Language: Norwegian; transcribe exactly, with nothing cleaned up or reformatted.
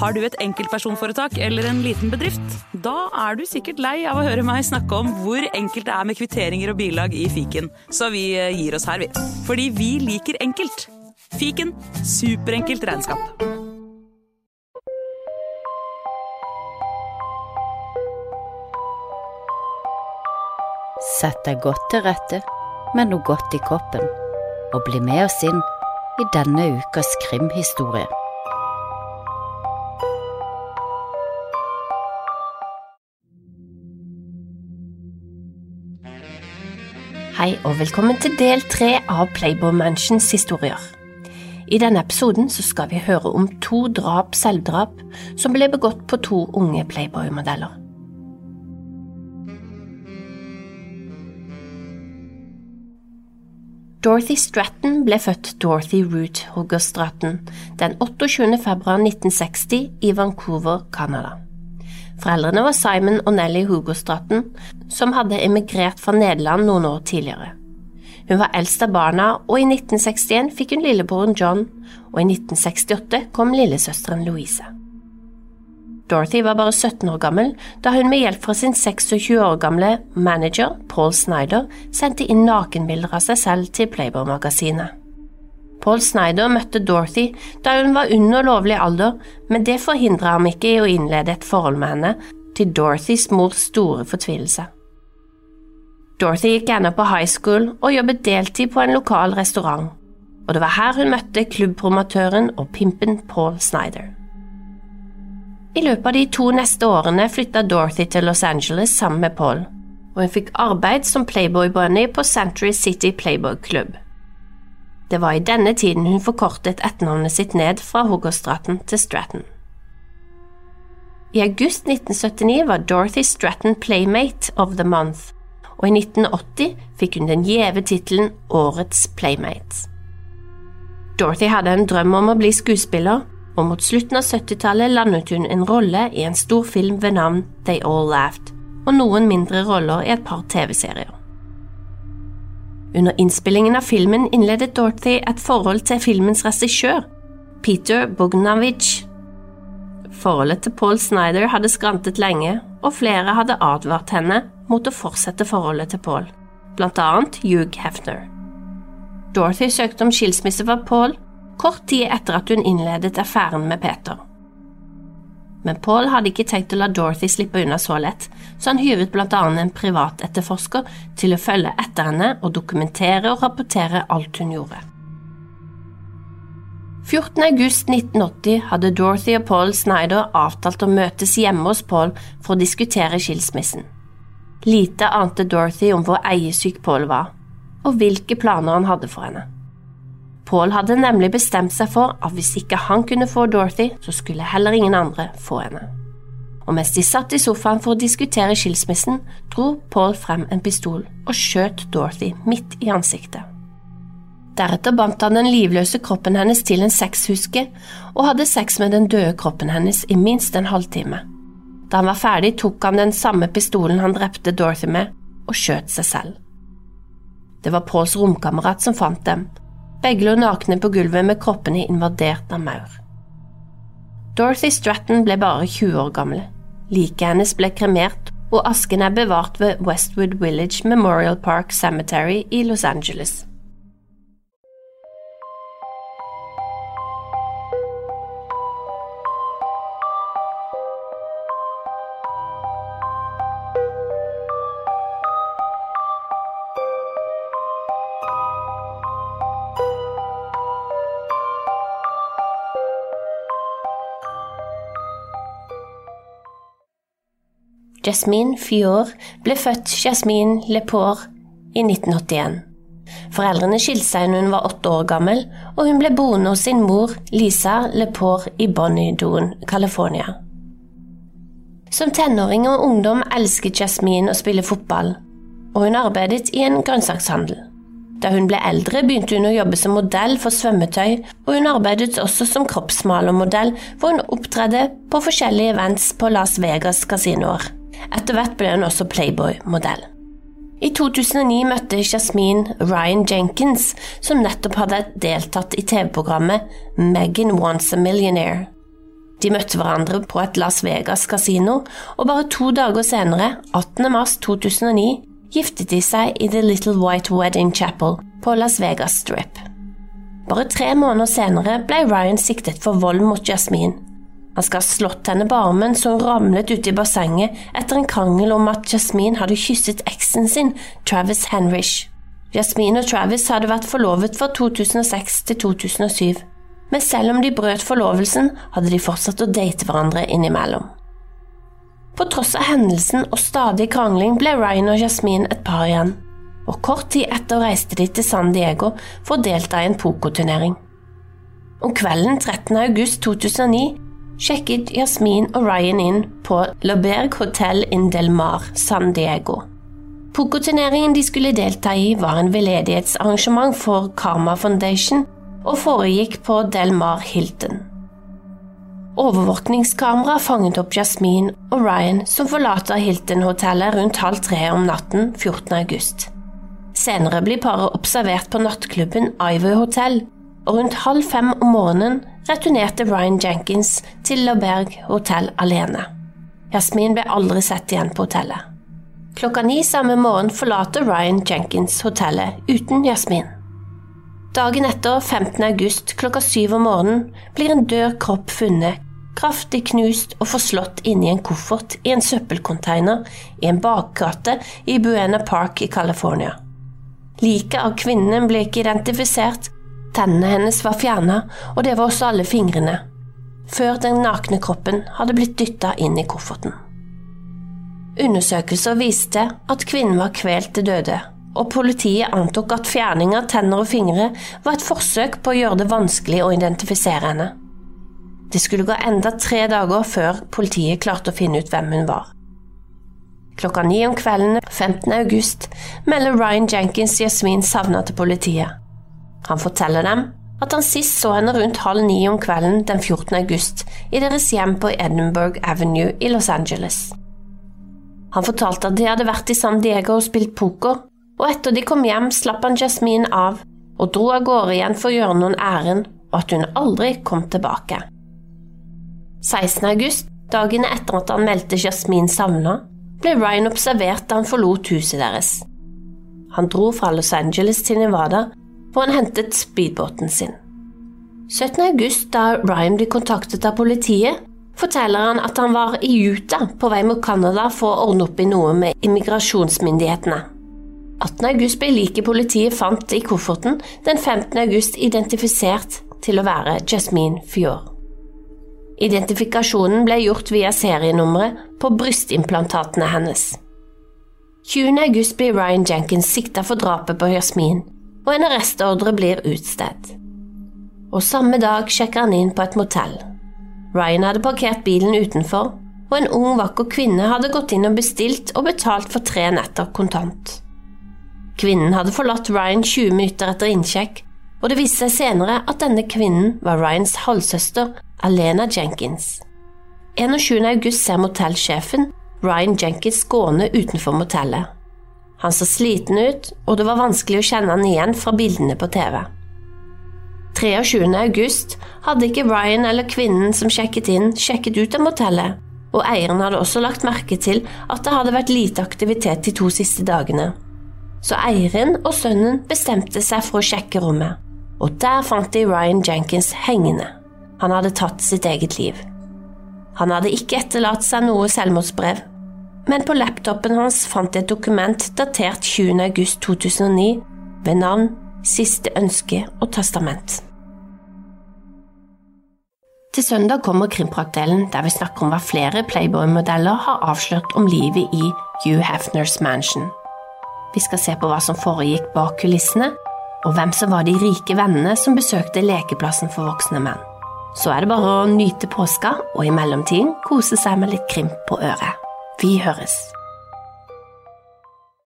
Har du et enkeltpersonforetak eller en liten bedrift? Da er du sikkert lei av å høre meg snakke om hvor enkelt det er med kvitteringer og bilag i fiken. Så vi gir oss her, vi. Fordi vi liker enkelt. Fiken, superenkelt regnskap. Sett deg godt til rette med noe godt i koppen, og bli med oss inn i denne ukas krimhistorie. Hei og velkommen til del tre av Playboy Mansions historier. I denne episoden så skal vi høre om to drap-selvdrap som ble begått på to unge Playboy-modeller. Dorothy Stratton ble født Dorothy Ruth Hugo Stratton den otteogtjuende februar nitten seksti i Vancouver, Canada. Foreldrene var Simon og Nellie Hugo Stratton, som hadde emigrert fra Nederland noen år tidligere. Hun var eldst av barna, og i nitten sekstien fikk hun lillebroren John, og i nitten sekstiåtte kom lillesøsteren Louise. Dorothy var bare sytten år gammel da hun med hjelp fra sin tjueseks år gamle manager, Paul Snyder, sendte inn nakenbilder av seg selv til Playboy-magasinet. Paul Snyder møtte Dorothy da hun var under lovlig alder, men det forhindret ham ikke i å innlede et forhold med henne, til Dorothys mors store fortvilelse. Dorothy gikk ennå på high school og jobbet deltid på en lokal restaurant, og det var her hun møtte klubbpromotøren og pimpen Paul Snyder. I løpet av de to neste årene flyttet Dorothy til Los Angeles sammen med Paul, og hun fikk arbeid som Playboy Bunny på Century City Playboy Club. Det var i denne tiden hun forkortet etternavnet sitt ned fra Hugo Stratton til Stratton. I august nitten syttini var Dorothy Stratton Playmate of the Month, og i nitten åtti fikk hun den gjeve titelen Årets Playmate. Dorothy hadde en drøm om å bli skuespiller, og mot slutten av syttitallet landet hun en rolle i en stor film ved navn They All Laughed, og noen mindre roller i et par tv-serier. Under innspillingen av filmen innledet Dorothy et forhold til filmens regissør, Peter Bogdanovich. Forholdet til Paul Snyder hadde skrantet lenge, og flere hadde advart henne mot å fortsette forholdet til Paul, blant annet Hugh Hefner. Dorothy søkte om skilsmisse fra Paul, kort tid etter at hun innledet affæren med Peter. Men Paul hadde ikke tenkt å la Dorothy slippe unna så lett, så han hyret blant annet en privat etterforsker til å følge etter henne og dokumentere og rapportere alt hun gjorde. fjortende august nitten åtti hadde Dorothy og Paul Snyder avtalt å møtes hjemme hos Paul for å diskutere skilsmissen. Lite ante Dorothy om hvor eiesyk Paul var, og hvilke planer han hadde for henne. Paul hadde nemlig bestemt seg for at hvis ikke han kunne få Dorothy, så skulle heller ingen andre få henne. Og mens de satt i sofaen for å diskutere skilsmissen, dro Paul frem en pistol og skjøt Dorothy midt i ansiktet. Deretter bandt han den livløse kroppen hennes til en sexhuske og hadde sex med den døde kroppen hennes i minst en halvtime. Da han var ferdig, tok han den samme pistolen han drepte Dorothy med, og skjøt seg selv. Det var Pauls romkamerat som fant dem. Begge lå nakne på gulvet med kroppene invadert av maur. Dorothy Stratton ble bare tjue år gammel. Liket hennes ble kremert, og asken er bevart ved Westwood Village Memorial Park Cemetery i Los Angeles. Jasmine Fior ble født Jasmine Lepore i nitten åttien. Foreldrene skilte seg når hun var åtte år gammel, og hun ble boende hos sin mor, Lisa Lepore, i Bonnie-doen, California. Som tenåring og ungdom elsket Jasmine å spille fotball, og hun arbeidet i en grønnsakshandel. Da hun ble eldre begynte hun å jobbe som modell for svømmetøy, og hun arbeidet også som kroppsmalermodell, hvor hun opptredde på forskjellige events på Las Vegas kasinoer. Etter hvert ble hun også Playboy-modell. I to tusen og ni møtte Jasmine Ryan Jenkins, som nettopp hadde deltatt i T V-programmet Megan Wants a Millionaire. De møtte hverandre på et Las Vegas kasino, og bare to dager senere, attende mars to tusen og ni, giftet de seg i The Little White Wedding Chapel på Las Vegas Strip. Bare tre måneder senere ble Ryan siktet for vold mot Jasmine. Han skal ha slått henne på armen så hun ramlet ut i bassenget etter en krangel om at Jasmine hadde kysset eksen sin, Travis Henrich. Jasmine og Travis hadde vært forlovet fra to tusen og seks til to tusen og syv, men selv om de brøt forlovelsen, hadde de fortsatt å date hverandre innimellom. På tross av hendelsen og stadig krangling ble Ryan og Jasmine et par igjen, og kort tid etter reiste de til San Diego for å delta i en pokerturnering. Om kvelden trettende august to tusen og ni sjekket Jasmine og Ryan inn på L'Auberge Hotel in Del Mar, San Diego. Pokerturneringen de skulle delta i var en veldedighetsarrangement for Karma Foundation og foregikk på Del Mar Hilton. Overvåkningskamera fanget opp Jasmine og Ryan som forlater Hilton-hotellet rundt halv tre om natten fjortende august. Senere blir paret observert på nattklubben Ivory Hotel, og rundt halv fem om morgenen returnerte Ryan Jenkins til L'Auberge Hotel alene. Jasmine ble aldri sett igjen på hotellet. Klokka ni samme morgen forlater Ryan Jenkins hotellet uten Jasmine. Dagen etter, femtende august, klokka syv om morgenen, blir en død kropp funnet, kraftig knust og forslått inne i en koffert i en søppelcontainer i en bakgate i Buena Park i California. Liket av kvinnen ble ikke identifisert, tennene hennes var fjernet, og det var også alle fingrene, før den nakne kroppen hadde blitt dyttet inn i kofferten. Undersøkelser viste at kvinnen var kvelt til døde, og politiet antok at fjerning av tenner og fingre var et forsøk på å gjøre det vanskelig å identifisere henne. Det skulle gå enda tre dager før politiet klarte å finne ut hvem hun var. Klokka ni om kvelden femtende august melder Ryan Jenkins Jasmine savnet til politiet. Han forteller dem at han sist så henne rundt halv ni om kvelden den fjortende august i deres hjem på Edinburgh Avenue i Los Angeles. Han fortalte at de hadde vært i San Diego og spilt poker, og etter de kom hjem slapp han Jasmine av og dro av gårde igjen for å gjøre noen ærend, og at hun aldri kom tilbake. sekstende august, dagene etter at han meldte Jasmine savnet, ble Ryan observert da han forlot huset deres. Han dro fra Los Angeles til Nevada, hvor han hentet speedbåten sin. syttende august, da Ryan ble kontaktet av politiet, forteller han at han var i Utah på vei mot Canada for å ordne opp i noe med immigrasjonsmyndighetene. attende august ble liket politiet fant i kofferten den femtende august identifisert til å være Jasmine Fior. Identifikasjonen ble gjort via serienummeret på brystimplantatene hennes. tjuende august blir Ryan Jenkins siktet for drapet på Jasmine, og en arrestordre blir utstedt. Og samme dag sjekker han inn på et motell. Ryan hadde parkert bilen utenfor, og en ung vakker kvinne hadde gått inn og bestilt og betalt for tre netter kontant. Kvinnen hadde forlatt Ryan tjue minutter etter innsjekk, og det viste seg senere at denne kvinnen var Ryans halvsøster, Alena Jenkins. enogtjuende august ser motellsjefen Ryan Jenkins gående utenfor motellet. Han så sliten ut, og det var vanskelig å kjenne han igjen fra bildene på T V. treogtjuende august hadde ikke Ryan eller kvinnen som sjekket inn sjekket ut av motellet, og eieren hadde også lagt merke til at det hadde vært lite aktivitet de to siste dagene. Så eieren og sønnen bestemte seg for å sjekke rommet, og der fant de Ryan Jenkins hengende. Han hadde tatt sitt eget liv. Han hadde ikke etterlatt seg noe selvmordsbrev, men på laptopen hans fant de et dokument datert tjuende august to tusen og ni ved navn, siste ønske og testament. Til søndag kommer Krimprakdelen, der vi snakker om hva flere Playboy-modeller har avslørt om livet i Hugh Hefners mansion. Vi skal se på hva som foregikk bak kulissene, og hvem som var de rike vennene som besøkte lekeplassen for voksne menn. Så er det bare å nyte påska, og i mellomtiden kose seg med litt krimp på øret. Vi høres!